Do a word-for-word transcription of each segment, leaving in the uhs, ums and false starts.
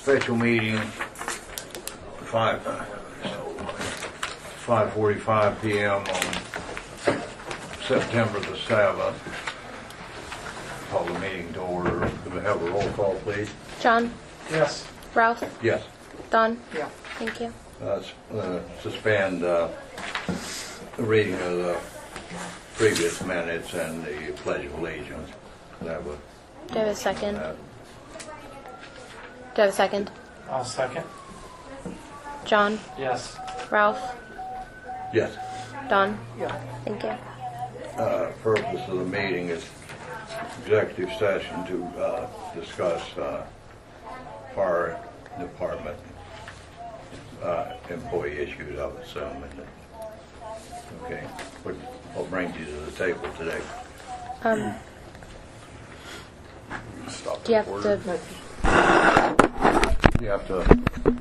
special meeting, five, five forty-five p m on September the seventh. Call the meeting to order. Could we have a roll call, please? John? Yes. Ralph? Yes. Don? Yeah. Thank you. Uh, s- uh, suspend uh, the reading of the previous minutes and the Pledge of Allegiance. That would. Do I have a second? Uh, Do I have a second? I'll second. John? Yes. Ralph? yes. Don? Yeah. Thank you. Uh, purpose of the meeting is executive session to uh, discuss uh, fire department uh, employee issues, I would assume. Okay. What, what brings you to the table today? Um, Stop do you have to... You have to.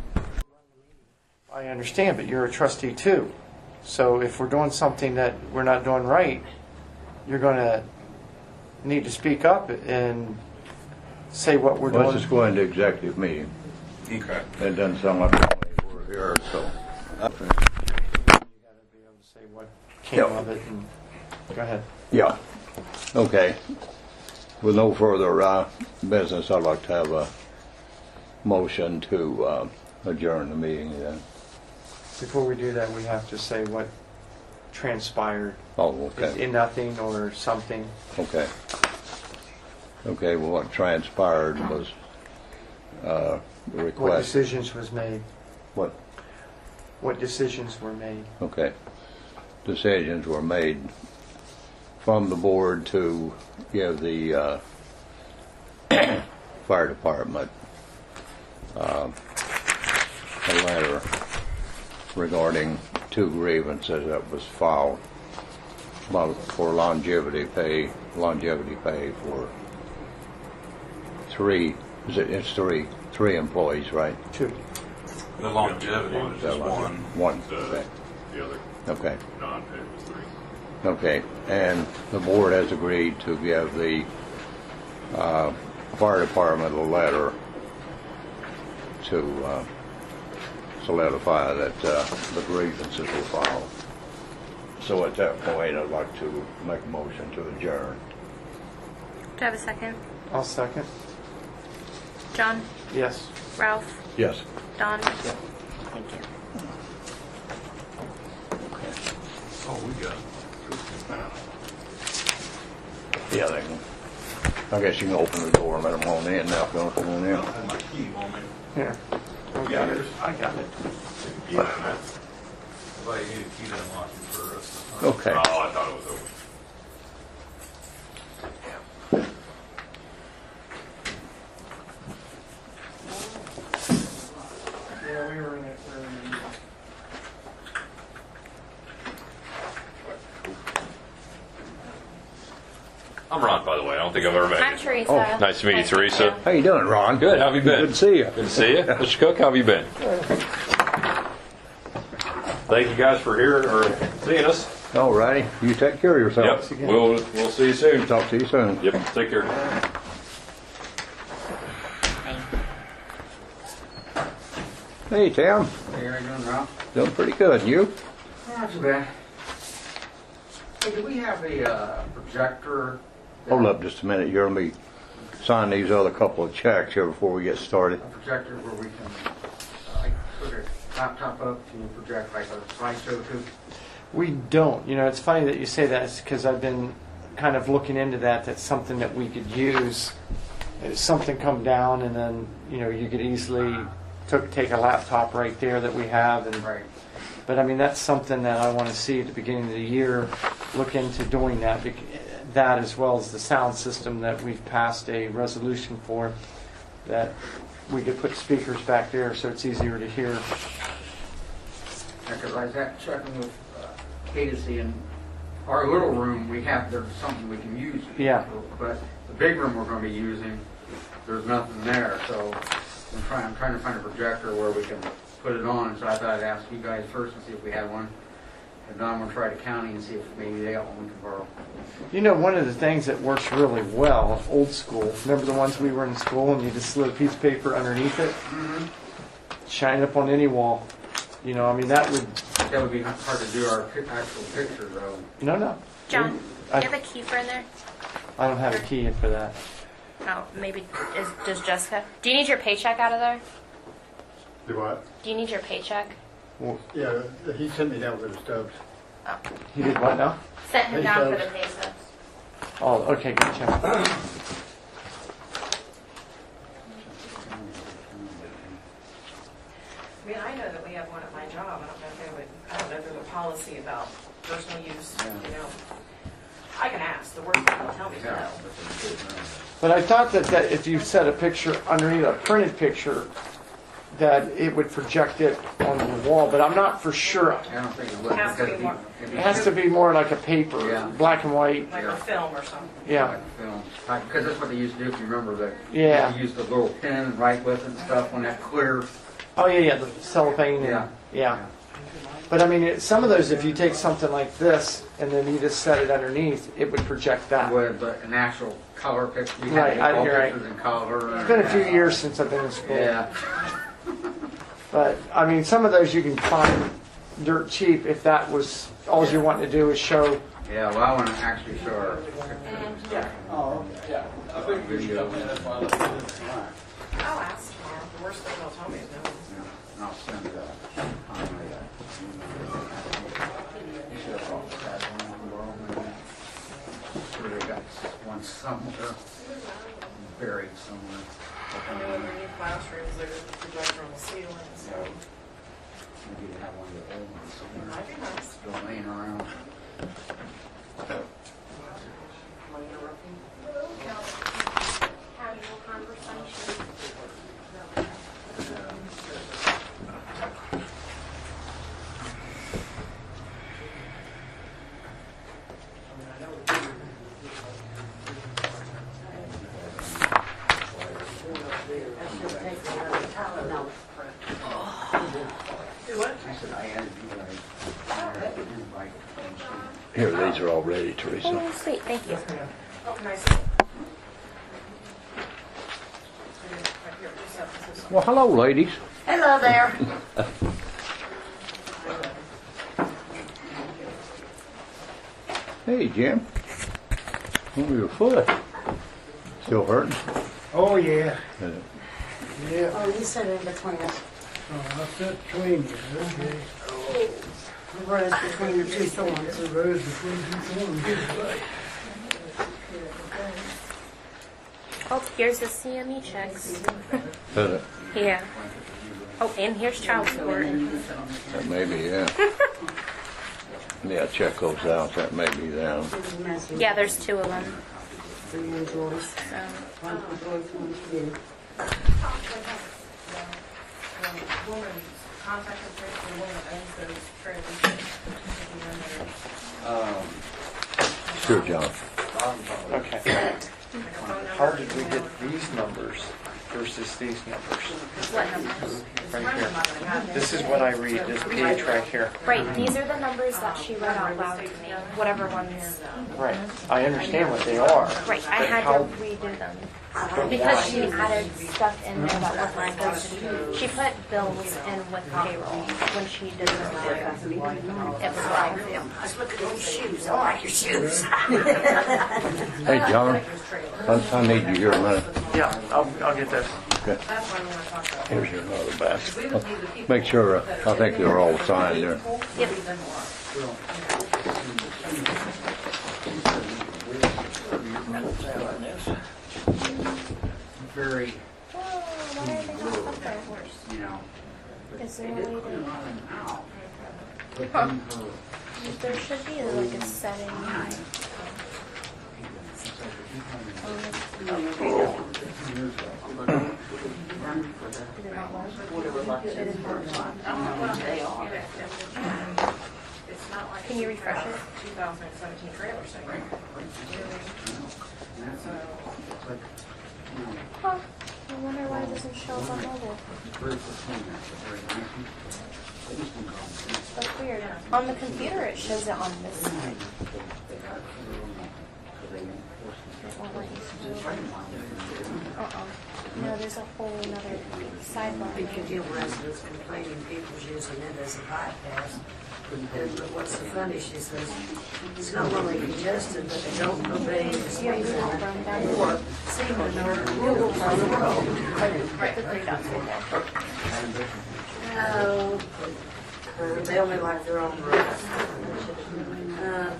I understand, but you're a trustee too. So if we're doing something that we're not doing right, you're going to need to speak up and say what we're Let's doing. just go into executive meeting. Okay. It doesn't sound like we're here, so. You got to be able to say what came Yeah. of it. And go ahead. Yeah. Okay. With no further uh, business, I'd like to have a motion to uh, adjourn the meeting then. Before we do that, we have to say what transpired. Oh, okay. In nothing or something. Okay. Okay, well, what transpired was uh, the What request. decisions was made. What? What decisions were made. Okay. Decisions were made from the board to give the uh, fire department uh, a letter regarding two grievances that was filed about- for longevity pay, longevity pay for three, is it, it's three, three employees, right? Two. The longevity was Is that just right? one. One, The, okay. the other Okay. non-paid was three. Okay, and the board has agreed to give the uh, fire department a letter to uh, solidify that uh, the grievances were filed. So at that point, I'd like to make a motion to adjourn. Do I have a second? I'll second. John? Yes. Ralph? Yes. Don? Thank you. Oh, we got. Yeah, they can. I guess you can open the door and let them on in now if you want to come on I in. don't have my key on me. Here. I got it. I got it. Yeah, that's. If I need a key to unlock it for the rest of the time. Okay. Oh, I thought it was over. Yeah, we were in it for I'm Ron, by the way. I don't think I've ever met I'm you. Teresa. Oh, nice to meet you, Teresa. How you doing, Ron? Good. How have you been? Good to see you. Good to see you. Mister Cook, how have you been? Thank you guys for hearing or seeing us. All righty. You take care of yourself. Yep. We'll we'll see you soon. Talk to you soon. Yep. Take care. Hey, Tim. Hey, how you doing, Ralph? Doing pretty good. You? Not too bad. Hey, do we have a uh, projector? that- Hold up just a minute. You're going to be signing these other couple of checks here before we get started. A projector where we can, uh, like, put a laptop up and project like a slideshow too? We don't. You know, it's funny that you say that because I've been kind of looking into that. That's something that we could use. If something come down and then, you know, you could easily took, take a laptop right there that we have. And, Right. but I mean, that's something that I want to see at the beginning of the year, look into doing that. bec- That as well as the sound system that we've passed a resolution for, that we could put speakers back there so it's easier to hear. Because I was at checking with uh, Casey in our little room, we have, there's something we can use. Yeah. But the big room we're going to be using, there's nothing there, so I'm trying, I'm trying to find a projector where we can put it on, so I thought I'd ask you guys first and see if we had one. If not, I'm gonna try the county and see if maybe they got one we can borrow. You know, one of the things that works really well, old school, remember the ones we were in school and you just slid a piece of paper underneath it? Shine it up on any wall. You know, I mean, that would, That would be hard to do our pi- actual picture though. no, no. John, do I- you have a key for in there? I don't have a key for that. Oh, maybe is, does Jessica? Do you need your paycheck out of there? Do what? Do you need your paycheck? Yeah, he sent me down with the stubs. Oh, He did what now? sent him Pay down for stubs. the pay stubs. Oh, okay, gotcha. I mean, I know that we have one at my job. I don't know if they would, I don't know if there's a policy about personal use, you know. I can ask. The worst thing they'll tell me is no. But I thought that, that if you set a picture underneath a printed picture, that it would project it onto the wall, but I'm not for sure. I don't think it would. It has to because be more- if It you- has to be more like a paper, Yeah. black and white. Like a film or something. Yeah, like film. Right, because that's what they used to do, if you remember that. Yeah. They used the little pen and write with it and stuff on that clear. oh yeah, yeah, the cellophane. Yeah. And, yeah. But I mean, it, some of those, if you take something like this and then you just set it underneath, it would project that. With uh, an actual color picture. You Right, had I- all you're right. pictures in color. It's been a few years since I've been in school. Yeah. But I mean, some of those you can find dirt cheap if that was all you're wanting to do is show. Yeah, well, I want to actually show our pictures. Oh, yeah. I think we should come in, that's why I left it. I'll ask tomorrow. The worst thing they'll tell me is no. Yeah, I'll send it out. On my, uh, you should have brought that one on the roll, maybe. Sure they got one somewhere, buried somewhere. I know in the new classrooms, there's a projector on the ceiling, so Maybe they have one of the old ones somewhere. might be nice. Still laying around. Am I interrupting? Casual conversation. Do what? I said I added you guys. I had to invite them. Here, these are all ready, Teresa. Oh, sweet. Thank you. Oh, can I see? Right here, just up, this is- Well, hello, ladies. Hello there. Hey, Jim. Oh, your foot. Still hurting? Oh, yeah. Uh, Yeah. Oh, you said in between us. Oh, I sit between you, okay. The rose between the two thorns. The rose between two thorns. Oh, here's the C M E checks. uh, Yeah. Oh, and here's child support. That may be, yeah. Yeah, check those out. That may be them. It was messy. Yeah, there's two of them. For you and Joyce. So. One for Joyce, one for you. The woman contacted me, the woman that owns those trailers. Um, Sure, John. Okay. How did we get these numbers versus these numbers? What numbers? Right here. This is what I read, this page right here. Right, these are the numbers that she read out loud to me. Whatever ones. Right. I understand what they are. Right, I but had how- to redo them. Because she added stuff in there that wasn't supposed to be. She put bills in with payroll when she did the math. It was like, Let's look at those shoes. I like your shoes. Hey, John. I, I need you here a minute. Yeah, I'll, I'll get this. Okay. That's why I want to talk about. Here's your other basket. Make sure, uh, I think they're all signed there. yep. very, Oh, why are they not up there? you know. Is there a way to, Now, but Huh. then her- there should be like a setting. Did it not work? It didn't work. It's not like. Can you refresh it? two thousand seventeen trailer thing. So, Huh. I wonder why it doesn't show up on mobile. That's weird. On the computer, it shows it on this side. It won't let you scroll. Uh-uh. No, there's a whole another sidebar. Because your residents complaining people's using it as a bypass. And but what's so funny, she says, it's not only congested, but they don't obey the speed limit or seem to know the rules on the road. Right, the three dots right there. No, uh, they only like their own rules. Uh,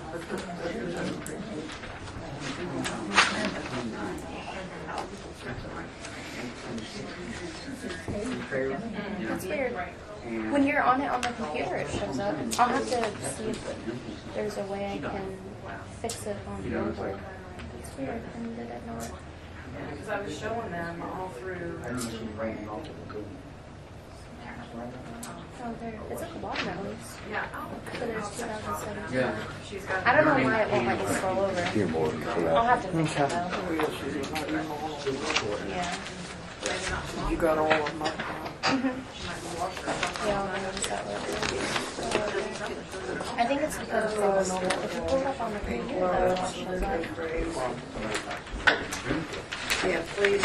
That's weird. When you're on it on the computer, it shows up. I'll have to see if there's a way I can fix it on mobile. It's weird. And did it not? Because I was showing them all through. Oh, there. It's at the bottom at least. Yeah. So there's two thousand seventeen. Yeah. She's got. I don't know why it won't let me scroll over. You're more than I'll have to fix it Okay. though. Yeah. You got all of them up. Yeah, I'll notice that later. I think it's because it's on mobile. If you pull it up on the computer, though, it shows up. Yeah, please.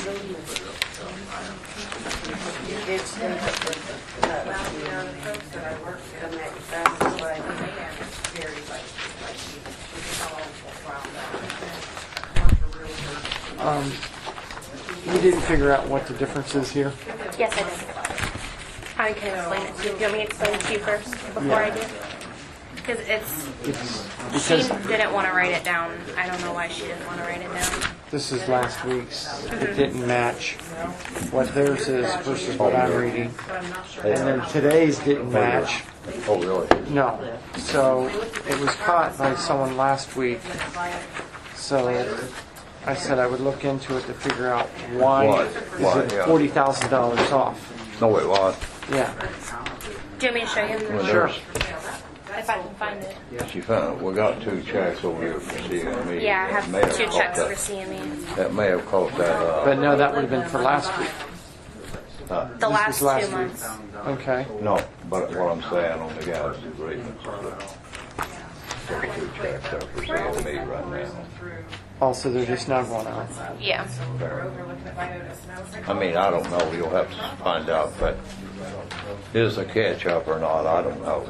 You did say that. Well, you know, the folks that I work with, Come back fast away. the man is very like, like, she was all wound up. Worked for real Um, we didn't figure out what the difference is here. Yes, I did. I can explain it to you. Do you want me to explain it to you first before Yeah. I do? Because it's, It's she because didn't want to write it down. I don't know why she didn't want to write it down. this is last week's. It didn't match what theirs is versus what I'm reading. And then today's didn't match. Oh, really? No. So it was caught by someone last week. So I said I would look into it to figure out why Why? is Why, it yeah. forty thousand dollars off. No, it was. Yeah. Do you want me to show you? Well, Sure. there's- If I can find it. She found, we got two checks over here for C M E. Yeah, I That may have two caused checks that- for C M E. That may have caused that, uh, But no, that would have been for last week. uh, The last last two week. months. Okay. no, but what I'm saying on the guy's agreement, there's two checks there for C M E right now. Also, they're just not going out. Yeah. Fair. overlooking at my notice, and I was like, I mean, I don't know, you'll have to find out, but is a catch up or not, I don't know.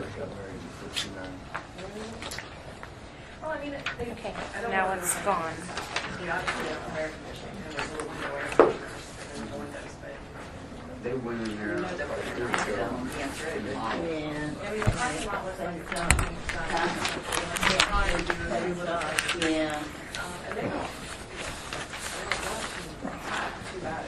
well, I mean, it- they, Okay. I don't Now know. it's gone. The obviously have air conditioning, and there's a little window air conditioners, and there's windows, but. They went in there. You know that what they're doing. Yeah. I mean, the parking lot was like, um, Yeah. and they don't. Too bad.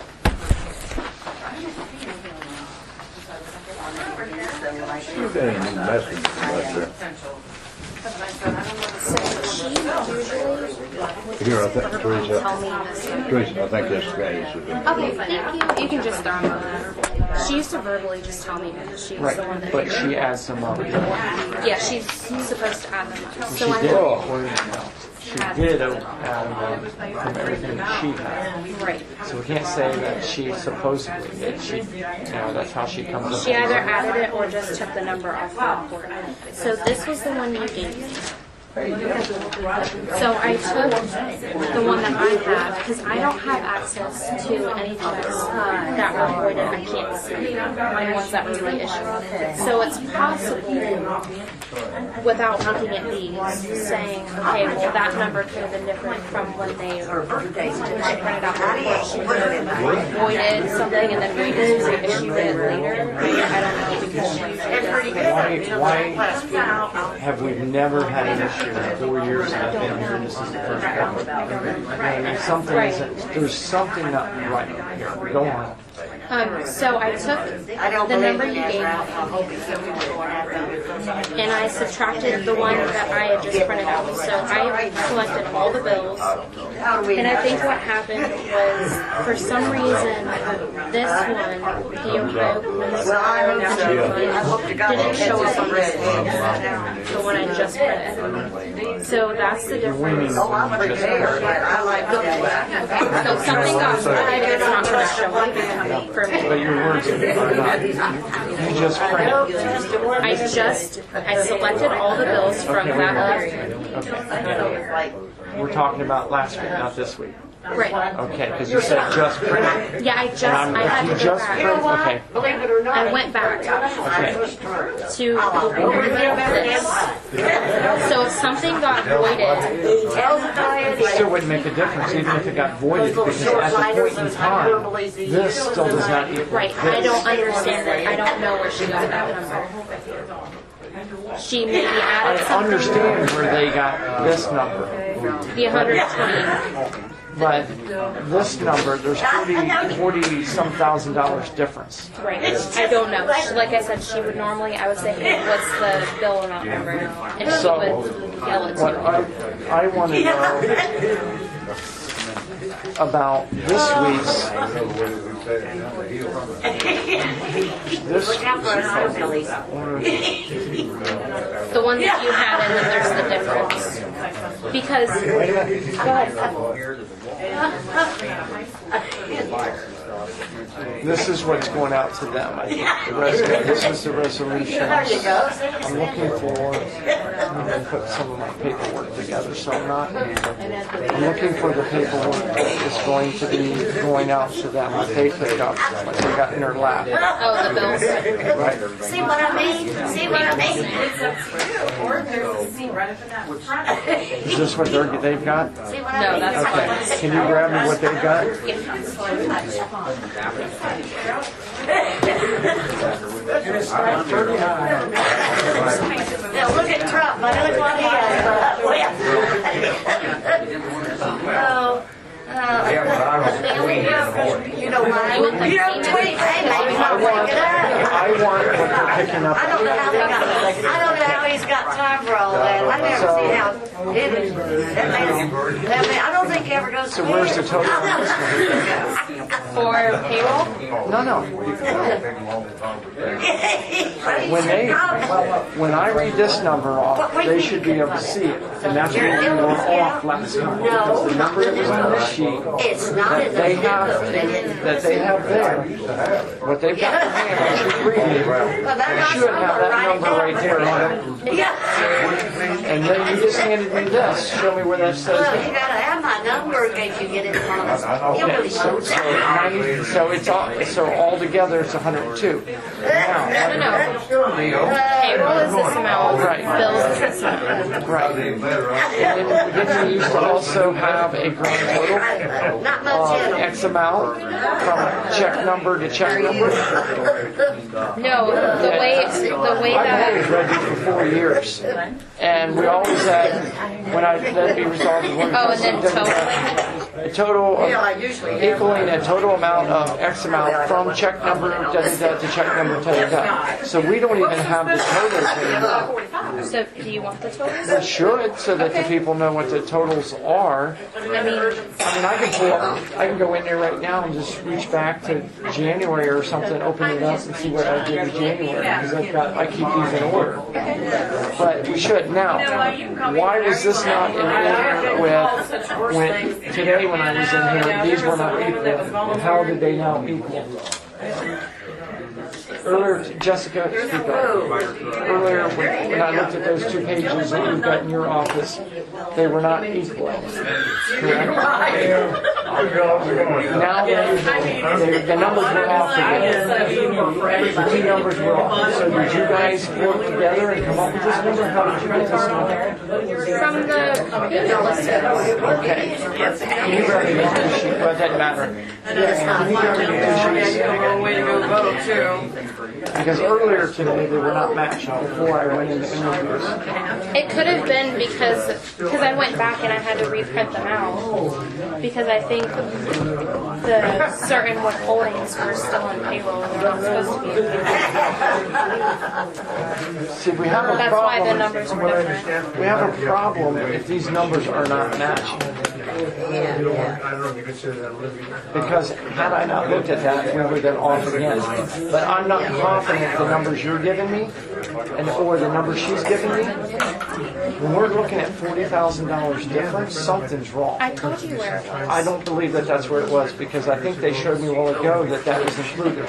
You've got any new message back there? Potential. But I said, I don't know. So she usually Here, I think, tell Teresa, me this. Teresa, I think this guy is. Okay, thank you. You can just throw them over. She used to verbally just tell me because she was the one Right. that. But she adds them up. Yeah, she's supposed to add them up. So She I did. Oh. She did add them up from everything that she had. Right. So we can't say that she supposedly did. She, you know, that's how she comes up. She with either it. added it or just took the number off the report. So this was the one you gave me. So I took the one that I have because I don't have access to any checks uh, that were voided. I can't see my ones that were reissued. So it's possible, without looking at these, saying, okay, well that number could have been different from when they she printed out the report. She could have voided something and then reissued it later. I don't know because she usually does. Why, why have we never had an issue in four years that I've been here? This is the first one. I mean, something isn't, there's something not right here. Go on. Um, so I took I don't the believe number in you that, gave Ralph. I hope it's something that will happen. and I subtracted the one that I had just printed out. So I selected all the bills. How do we And I know think that? what happened was, for some reason, this one, the Ohio Well, I hope so. I hope to God didn't it show catches up on some this red. one, the one I just printed. So that's the difference. Oh, I'm prepared. I like that. So something got voided, it's not going to show up for But me. your words are not. You just printed. I just, I selected all the bills from that period. Okay. We're talking about last week, not this week. Right. Okay, because you said just printed. Yeah, I just, And I I'm, had you to go just back. printed. Okay. Believe it or not. I went back Okay. to this. So if something got voided, Still wouldn't make a difference even if it got voided because at the point in time, this still does not equal right, I don't this. understand it. I don't know where she got that number. She maybe added I something. understand where they got this number, The one hundred twenty. but this number, there's forty, forty some thousand dollars difference. Right. I don't know. She, like I said, she would normally, I would say, hey, what's the bill amount number? And she So, would yell it What to I, me. I want to know about this week's, this, The one that you had, and then there's the difference. Because, go ahead. this is what's going out to them. I think the rest, this is the resolution I'm looking for. I'm going to put some of my paperwork together, so I'm not, I'm looking for the paperwork that is going to be going out to them, what they pick up, what they got in their lap. Oh, the bills. Right. See what I mean? See what I mean? Is this what they're, they've got? See what I No, mean? that's Okay. fine. Can you grab me what they've got? Now look at Trump, buddy, look what he has. Oh, oh. You know why? You don't tweet, hey, maybe I not want, wake it up. I want what they're picking up. I don't know how they got, I don't know how he's got time for all that. I never So- see how, it is, that man, that man, I don't think he ever goes to So where's the bed. total on this one? For payroll? No, no. When they, when I read this number off, they should be able to see it. And that's what we were off last time. Because the number that was on this sheet It's not in that they the have, They didn't- that they have there, what they've got in hand, I should read it. Well, that They got should have somewhere, that write it number down. right there on it. Yeah. And then you just handed me this. Show me where that says Well, you that. gotta have my number in case you get it from us. You Okay, really so, should. so ninety, so it's all, so altogether it's one hundred two. Now, No, no. Payroll is this amount. Right. Bills is this amount. right. And then, then we used to also have a grand total Not much of in them. X amount from check number to check number. No, the way, the way I've always that, read these for four years. And we always had, when I, that'd be resolved. when- oh, and then total. A total Yeah, I of, usually do. equaling a total amount of X amount from check number da da da to check number da da da. So we don't even have the totals anymore. So do you want the totals? We should, so that the people know what the totals are. I mean, I mean, I can pull, I can go in there right now and just reach back to January or something, open it up and see what I did in January, because I've got, I keep these in order. But we should. Now, why was this not in order with, when, today when I was in here, these were not equal, and how did they now equal? Earlier, Jessica, speak up. Earlier, when when I looked at those two pages that you've got in your office, they were not equal. Correct? Now they, they, the numbers were off again. The two numbers were off. So did you guys work together and come up with this number? How did you get this number? from the payment list. Okay. Can you grab me the sheet? Well, it doesn't matter. Can you grab me the sheets? Way to go vote too. Because earlier today, they were not matched before I went into interviews. It could have been because because I went back and I had to reprint them out because I think the the certain withholdings were still on payroll and they're not supposed to be. See, we have a That's why the problem. numbers were different. We have a problem if these numbers are not matching. Yeah, yeah. I don't know if you consider that a living. Because had I not looked at that, we would have off again. But I'm not confident the numbers you're giving me, and or the numbers she's giving me. When we're looking at forty thousand dollars difference, something's wrong. I told you where it was. I don't believe that that's where it was, because I think they showed me a while ago that that was included.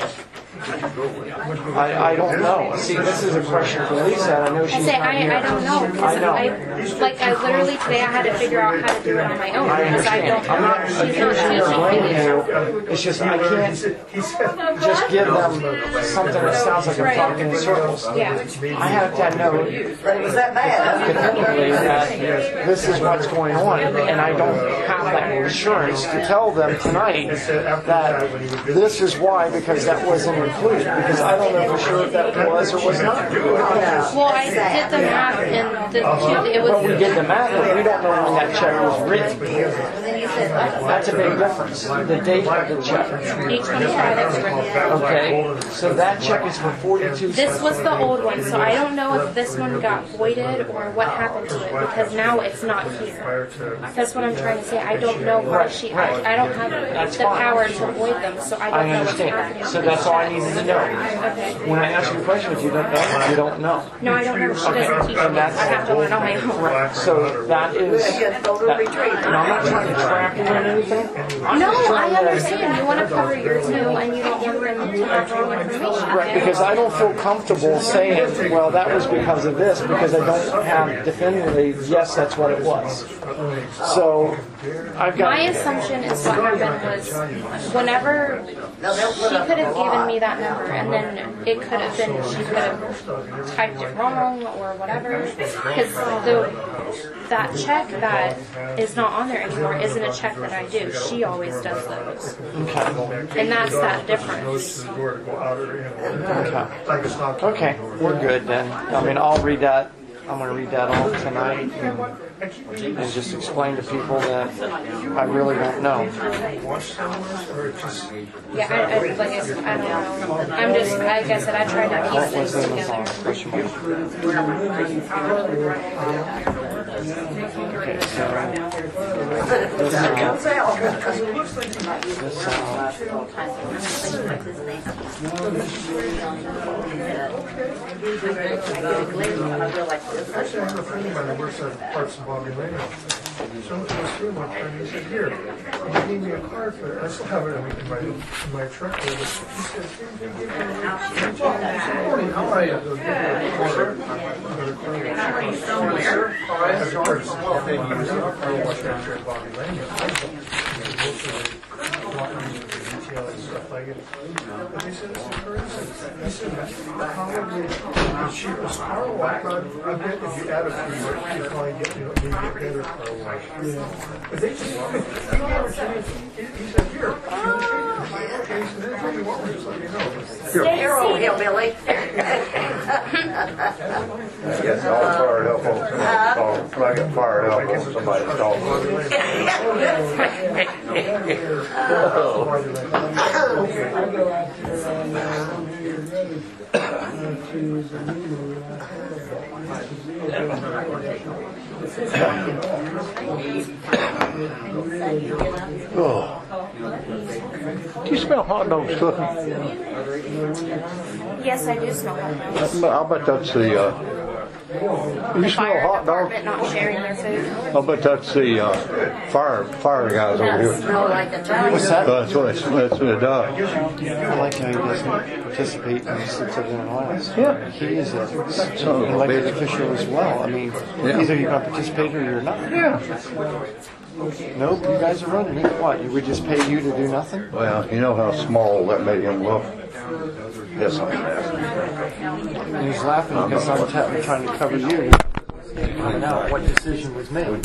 I, I don't know. See, this is a question for Lisa, and I know I she's say not I, here. I don't know because I know. I, like I literally today I had to figure out how to do it on my own I because I understand. don't. I'm not She's not accusing you or teaching blaming me. you. It's just I can't just give them something that sounds like I'm talking in circles. Yeah. I have to know Was that bad? definitively that this is what's going on, and I don't have that assurance to tell them tonight that this is why, because that wasn't included, because I don't know for sure if that was or was not. Well, I did the math and the two, it Well, we was. did the math, but we don't know when that check was written. That's a big difference, the date of the check. eight twenty-five it was written. Okay, so that check is for forty-two. This was the old one, so I don't know if this one got voided or what happened to it because now it's not here. That's what I'm trying to say. I don't know why she. I, I don't have That's the fine. power to void them, so I I don't know what's understand. happening. So that's all I needed to know. Okay. When I ask you a question, if you don't know, you don't know. No, I don't know. She doesn't teach me. I have to learn on my own. Right. So that is. That, and I'm not trying to trap you in anything. I'm No, just I trying to- understand. You want to cover your toe and you don't want them to have wrong information. Right, because I don't feel comfortable saying, well, that was because of this, because I don't have definitively, yes, that's what it was. So I've got. My assumption is what happened was whenever she could have given me that number and then it could have been, she could have typed it wrong or whatever. Because the that check that is not on there anymore isn't a check that I do. She always does those. Okay. And that's that difference. Okay. Okay, we're good then. I mean, I'll read that. I'm going to read that all tonight and, and just explain to people that I really don't know. Yeah, I, I, like I said, I don't know. I'm just, like I said, I try to What piece was things in the together. song? Question mark. Okay, so this out. This out. Actually, I have a friend of mine that works at Parks and Bobby Lane. So I was through one time, and he said, here, he gave me a card for it. I still have it in my, in my truck there, but he said, here, here, here, here. Good morning, how are you? I'll give you a card. I've got a card. I have a card. Well, thank you. I watched that here at Bobby Lane. Detail and stuff like it. But he said, it's encouraging. He said, probably the cheapest car wash. I bet if you add a few, you probably get, you know, maybe a better car wash. But they just, you know, he said, here. Okay, so then tell me what, we'll just let you know. You're old hillbilly. I get all fired up on somebody, when I get fired up on somebody talking. Oh. Do you smell hot dogs cooking? Yes, I do smell hot dogs. I'll bet that's the, uh, you smell Fire hot dogs? department not sharing their food. I'll bet that's the, uh, fire, fire guys over here. Smell like a time. What's that? That's what it's, that's what it does. I like how he doesn't participate and he sits over there and laughs. Yeah. He is a Son of a elected bitch. official as well. I mean, Yeah. either you're going to participate or you're not. Yeah. Nope, you guys are running it. What, you would just pay you to do nothing? Well, you know how small that made him look? Yes, I am. And he's laughing because I'm, t- I'm trying to cover you. Coming out, what decision was made?